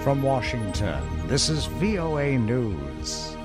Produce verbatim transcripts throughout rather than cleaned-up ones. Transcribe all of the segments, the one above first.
From Washington, this is V O A News.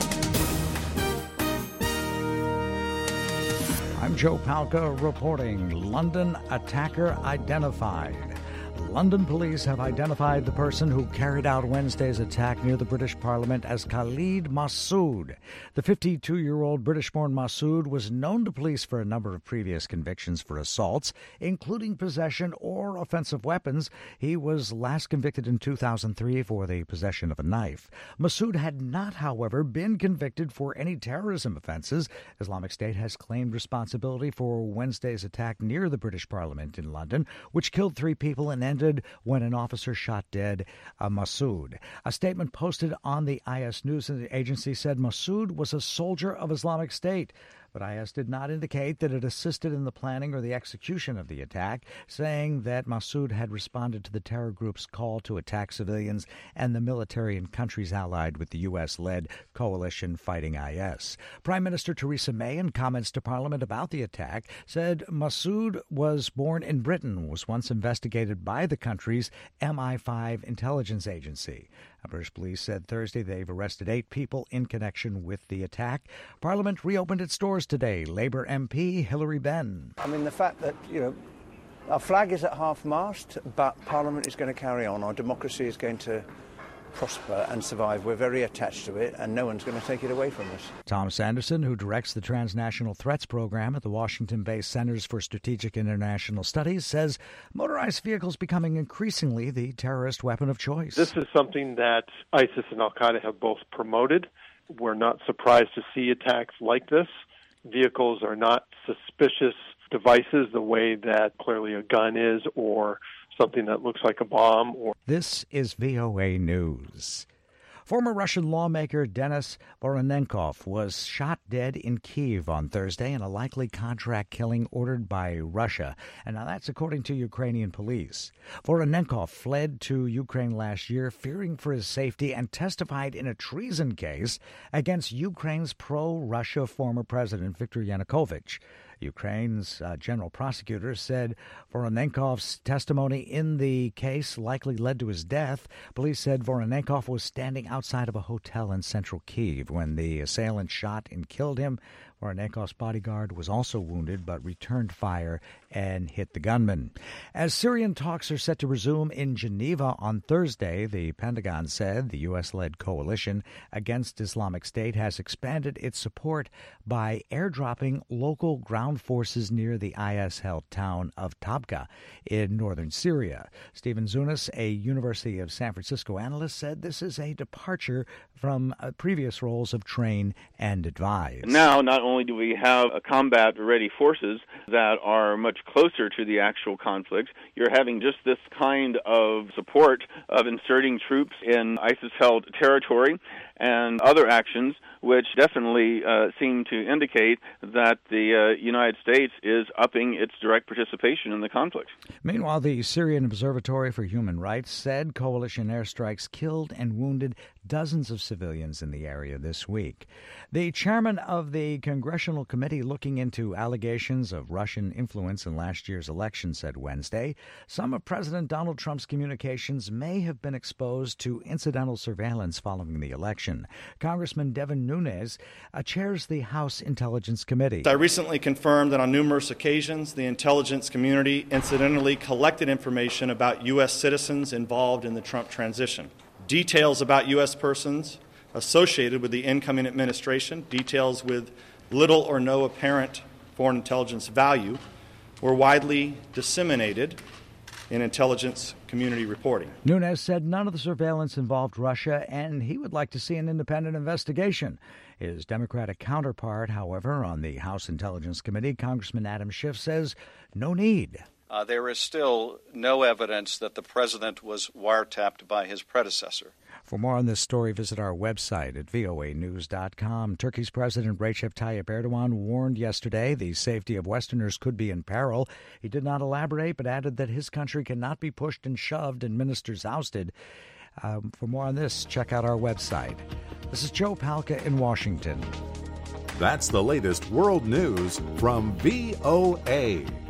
I'm Joe Palca reporting. London attacker identified. London police have identified the person who carried out Wednesday's attack near the British Parliament as Khalid Masood. The fifty-two-year-old British-born Masood was known to police for a number of previous convictions for assaults, including possession or offensive weapons. He was last convicted in two thousand three for the possession of a knife. Masood had not, however, been convicted for any terrorism offenses. Islamic State has claimed responsibility for Wednesday's attack near the British Parliament in London, which killed three people and ended when an officer shot dead uh, Masood. A statement posted on the I S news agency said Masood was a soldier of Islamic State, but I S did not indicate that it assisted in the planning or the execution of the attack, saying that Masood had responded to the terror group's call to attack civilians and the military in countries allied with the U S-led coalition fighting I S. Prime Minister Theresa May, in comments to Parliament about the attack, said Masood was born in Britain, was once investigated by the country's M I five intelligence agency. British police said Thursday they've arrested eight people in connection with the attack. Parliament reopened its doors today. Labour M P Hilary Benn. I mean, the fact that, you know, our flag is at half-mast, but Parliament is going to carry on. Our democracy is going to prosper and survive. We're very attached to it, and no one's going to take it away from us. Tom Sanderson, who directs the Transnational Threats Program at the Washington-based Centers for Strategic International Studies, says motorized vehicles becoming increasingly the terrorist weapon of choice. This is something that ISIS and al-Qaeda have both promoted. We're not surprised to see attacks like this. Vehicles are not suspicious devices the way that clearly a gun is, or something that looks like a bomb. Or This is V O A News. Former Russian lawmaker Denis Voronenkov was shot dead in Kyiv on Thursday in a likely contract killing ordered by Russia. And now that's according to Ukrainian police. Voronenkov fled to Ukraine last year, fearing for his safety, and testified in a treason case against Ukraine's pro-Russia former president Viktor Yanukovych. Ukraine's uh, general prosecutor said Voronenkov's testimony in the case likely led to his death. Police said Voronenkov was standing outside of a hotel in central Kyiv when the assailant shot and killed him. Voronenkov's bodyguard was also wounded but returned fire and hit the gunman. As Syrian talks are set to resume in Geneva on Thursday, the Pentagon said the U S-led coalition against Islamic State has expanded its support by airdropping local ground forces near the I S-held town of Tabqa in northern Syria. Stephen Zunas, a University of San Francisco analyst, said this is a departure from uh, previous roles of train and advise. Now, not only do we have combat-ready forces that are much closer to the actual conflict, you're having just this kind of support of inserting troops in ISIS-held territory and other actions which definitely uh, seem to indicate that the uh, United States is upping its direct participation in the conflict. Meanwhile, the Syrian Observatory for Human Rights said coalition airstrikes killed and wounded dozens of civilians in the area this week. The chairman of the Congressional Committee looking into allegations of Russian influence in last year's election said Wednesday some of President Donald Trump's communications may have been exposed to incidental surveillance following the election. Congressman Devin Nunes uh, chairs the House Intelligence Committee. I recently confirmed that on numerous occasions the intelligence community incidentally collected information about U S citizens involved in the Trump transition. Details about U S persons associated with the incoming administration, details with little or no apparent foreign intelligence value, were widely disseminated in intelligence community reporting. Nunes said none of the surveillance involved Russia, and he would like to see an independent investigation. His Democratic counterpart, however, on the House Intelligence Committee, Congressman Adam Schiff, says no need. Uh, there is still no evidence that the president was wiretapped by his predecessor. For more on this story, visit our website at V O A news dot com. Turkey's President Recep Tayyip Erdogan warned yesterday the safety of Westerners could be in peril. He did not elaborate, but added that his country cannot be pushed and shoved and ministers ousted. Um, for more on this, check out our website. This is Joe Palca in Washington. That's the latest world news from V O A.